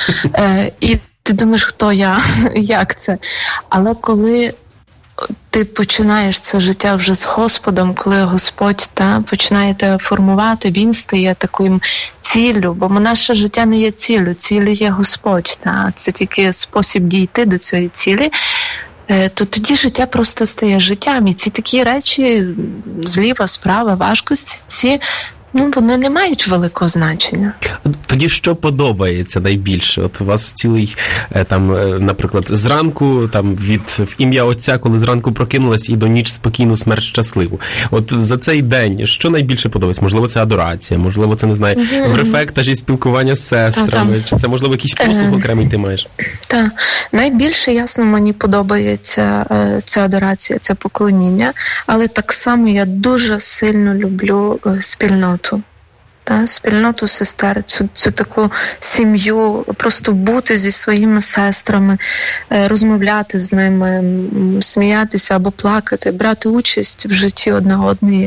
Speaker 2: І ти думаєш, хто я, як це. Але коли ти починаєш це життя вже з Господом, коли Господь починає тебе формувати, Він стає таким ціллю, бо наше життя не є ціллю, ціллю є Господь. Це тільки спосіб дійти до цієї цілі. То тоді життя просто стає життям. І ці такі речі, зліва, справа, важкості, ці вони не мають великого значення.
Speaker 1: Тоді що подобається найбільше? От у вас цілий, там, наприклад, зранку, там, в ім'я Отця, коли зранку прокинулась, і до ніч спокійну, смерть щасливу. От за цей день, що найбільше подобається? Можливо, це адорація, можливо, це, не знаю, в рефектажі спілкування з сестрами, чи це, можливо, якийсь послуг окремий ти маєш? Так.
Speaker 2: Найбільше, ясно, мені подобається ця адорація, це поклоніння, але так само я дуже сильно люблю спільноту. Спільноту сестер, цю таку сім'ю, просто бути зі своїми сестрами, розмовляти з ними, сміятися або плакати, брати участь в житті одна одної.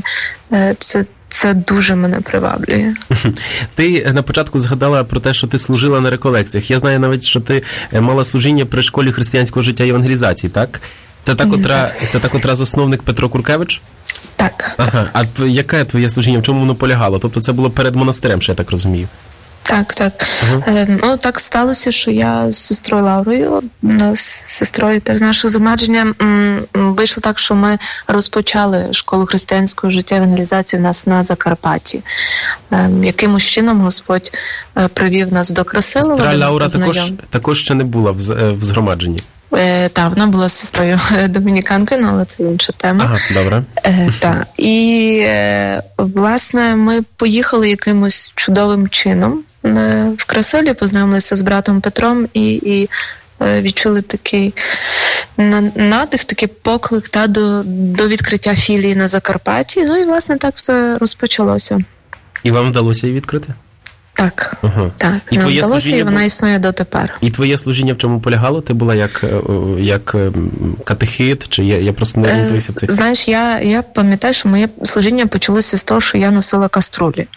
Speaker 2: Це дуже мене приваблює.
Speaker 1: Ти на початку згадала про те, що ти служила на реколекціях. Я знаю навіть, що ти мала служіння при школі християнського життя і евангелізації, так? Це та, котра засновник Петро Куркевич?
Speaker 2: Так.
Speaker 1: Ага. А яке твоє служіння, в чому воно полягало? Тобто це було перед монастирем, що я так розумію?
Speaker 2: Так. Так сталося, що я з сестрою Лаврою, з сестрою теж нашого згромадження, вийшло так, що ми розпочали школу християнського життя і евангелізації у нас на Закарпатті. Якимось чином Господь привів нас до Красилова.
Speaker 1: Сестра Лаура також ще не була в згромадженні?
Speaker 2: Так, вона була сестрою домініканкою, але це інша тема.
Speaker 1: Ага, добре.
Speaker 2: Так. І, власне, ми поїхали якимось чудовим чином в Красилі, познайомилися з братом Петром і відчули такий надих, такий поклик до відкриття філії на Закарпатті. Ну і, власне, так все розпочалося.
Speaker 1: І вам вдалося її відкрити?
Speaker 2: Так,
Speaker 1: ага.
Speaker 2: Так.
Speaker 1: І твоє служіння,
Speaker 2: і вона існує дотепер.
Speaker 1: І твоє служіння в чому полягало? Ти була як катехит? Чи я просто не орієнтуюся в цих?
Speaker 2: Знаєш, я пам'ятаю, що моє служіння почалося з того, що я носила каструлі.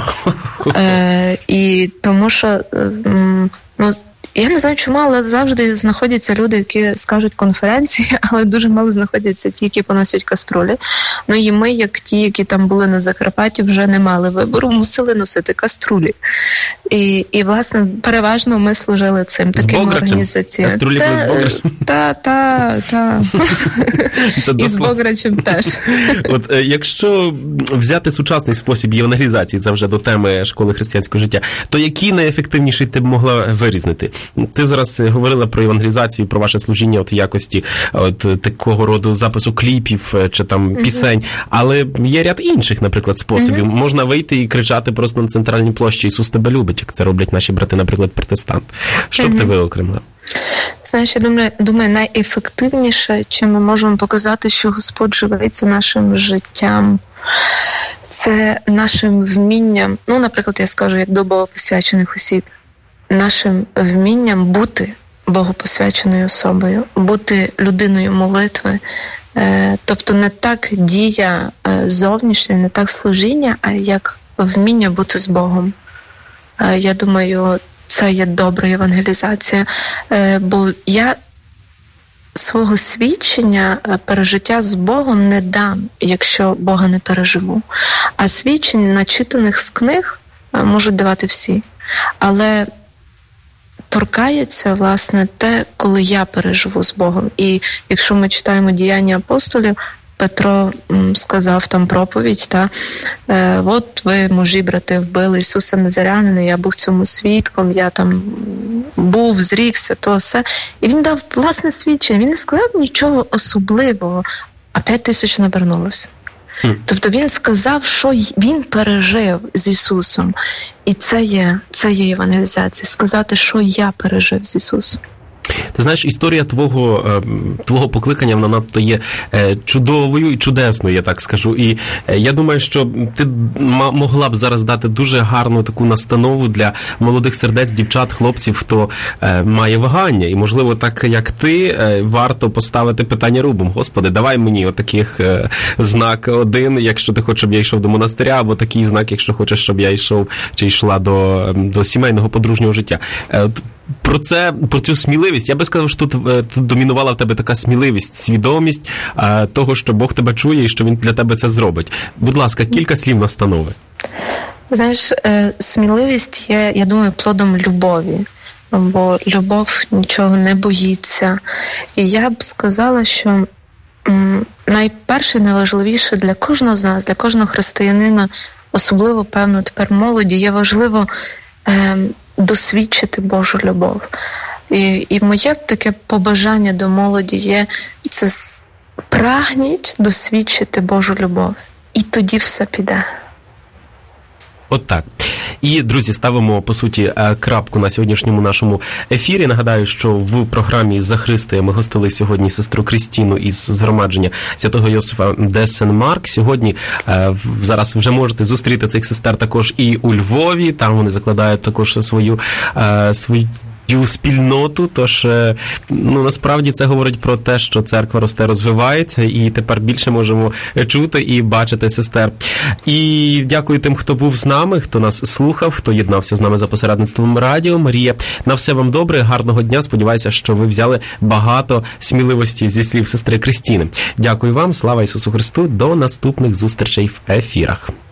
Speaker 2: І тому що, я не знаю чому, але завжди знаходяться люди, які скажуть конференції, але дуже мало знаходяться ті, які поносять каструлі. І ми, як ті, які там були на Закарпатті, вже не мали вибору, мусили носити каструлі. І власне, переважно ми служили цим таким організаціям.
Speaker 1: Каструлі були з Бограчем?
Speaker 2: Так. І з Бограчем теж.
Speaker 1: От якщо взяти сучасний спосіб євангелізації, це вже до теми школи християнського життя, то який найефективніший ти б могла вирізнити? Ти зараз говорила про евангелізацію, про ваше служіння в якості такого роду запису кліпів чи там пісень, але є ряд інших, наприклад, способів. Можна вийти і кричати просто на центральній площі «Ісус тебе любить», як це роблять наші брати, наприклад, протестант. Що б ти виокремила?
Speaker 2: Знаєш, я думаю, найефективніше, чим ми можемо показати, що Господь живеться нашим життям, це нашим вмінням, наприклад, я скажу, як до богопосвячених осіб, нашим вмінням бути богопосвяченою особою, бути людиною молитви. Тобто не так дія зовнішня, не так служіння, а як вміння бути з Богом. Я думаю, це є добра евангелізація. Бо я свого свідчення, пережиття з Богом не дам, якщо Бога не переживу. А свідчення, начитаних з книг, можуть давати всі. Але торкається, власне, те, коли я переживу з Богом. І якщо ми читаємо «Діяння апостолів», Петро сказав там проповідь, от ви, мужі, брати, вбили Ісуса Назарянина, я був цьому свідком, я там був, зрікся, то все. І він дав власне свідчення, він не сказав нічого особливого, а 5000 навернулося. Тобто він сказав, що він пережив з Ісусом. І це є евангелізація, сказати, що я пережив з Ісусом.
Speaker 1: Ти знаєш, історія твого покликання, вона надто є чудовою і чудесною, я так скажу. І я думаю, що ти могла б зараз дати дуже гарну таку настанову для молодих сердець, дівчат, хлопців, хто має вагання. І, можливо, так як ти, варто поставити питання рубом. Господи, давай мені отаких знак один, якщо ти хочеш, щоб я йшов до монастиря, або такий знак, якщо хочеш, щоб я йшов чи йшла до сімейного подружнього життя. Про цю сміливість, я би сказав, що тут домінувала в тебе така сміливість, свідомість того, що Бог тебе чує і що Він для тебе це зробить. Будь ласка, кілька слів настанови.
Speaker 2: Знаєш, сміливість є, я думаю, плодом любові, бо любов нічого не боїться. І я б сказала, що найперше, найважливіше для кожного з нас, для кожного християнина, особливо, певно, тепер молоді, є важливо досвідчити Божу любов. І моє таке побажання до молоді є, це прагніть досвідчити Божу любов. І тоді все піде.
Speaker 1: От так. І, друзі, ставимо, по суті, крапку на сьогоднішньому нашому ефірі. Нагадаю, що в програмі «За Христия» ми гостили сьогодні сестру Крістіну із згромадження Святого Йосифа де Сен-Марк. Сьогодні зараз вже можете зустріти цих сестер також і у Львові. Там вони закладають також свою спільноту, тож, насправді це говорить про те, що церква росте, розвивається, і тепер більше можемо чути і бачити сестер. І дякую тим, хто був з нами, хто нас слухав, хто єднався з нами за посередництвом Радіо Марія. На все вам добре, гарного дня, сподіваюся, що ви взяли багато сміливості зі слів сестри Крістіни. Дякую вам, слава Ісусу Христу, до наступних зустрічей в ефірах.